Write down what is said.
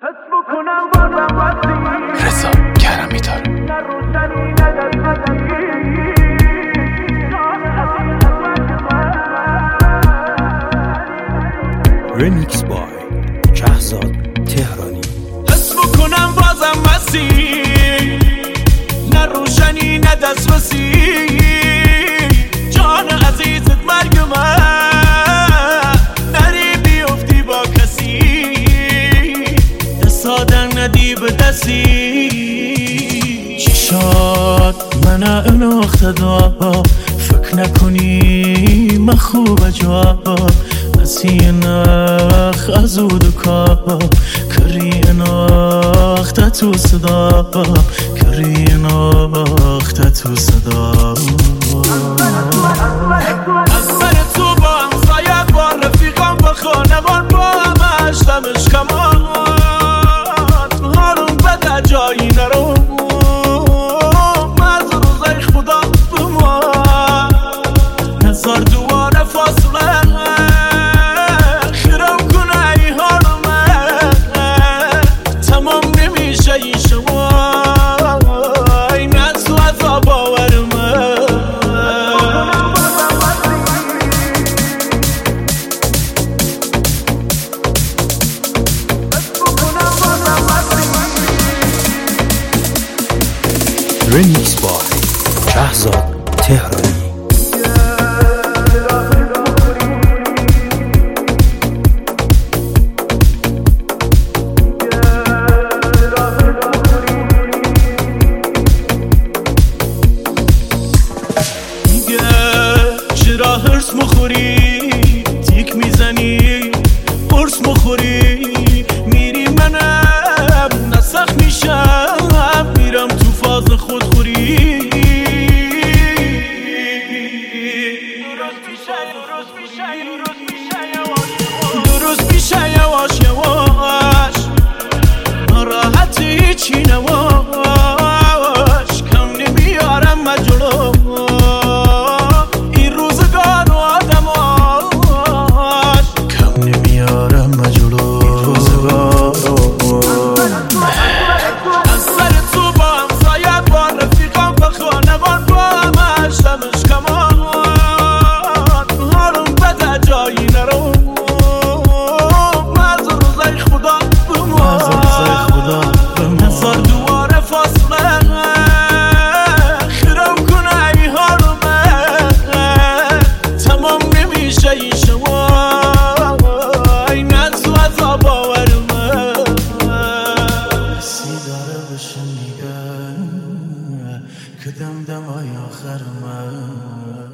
رضا کرمی داره ریمیکس بای شهزاد تهرانی. حس بکنم بازم مسیح، نه روشنی نه دسترسی، جان عزیزت مرگ من، نری بیفتی با کسی، دستادن ندی به دستی، چشات من اناخته دا، فکر نکنی من خوب جواب نسی نخ از او دکا، کری ناخته تو صدا، کری ناخته تو صدا. از سر تو با همسایت با رفیقم با خانمان با همش دمش کمان، هارون بده جایی نرو مز روزای خدا بمان، نزار دواره فاصله خیرم کنه ای هارمه، تمام نمیشه این شما این از تو عذاب باورمه. ریمیکس بای شهزاد تهرانی. چرا هرس مخوری تیک میزنی قرص مخوری میری منم نسخ میشم میرم تو فاز خودخوری، درست میشه یواش یواش، ناراحتی چی نواش، کم نمیارم مجلو این روزگار و آدماش، کم نمیارم مجلو روزگار. از سر تو با همسایت با رفیقم با خانمان با همش دمش کمان، هارون بده جایی نرو مز روزای خدا بمان، نزار دواره فاصله خیرم کنه ای هارمه، تمام نمیشه این شما این از تو عذاب باورمه. حسی داره بشه میگه که دم دمای آخرمه.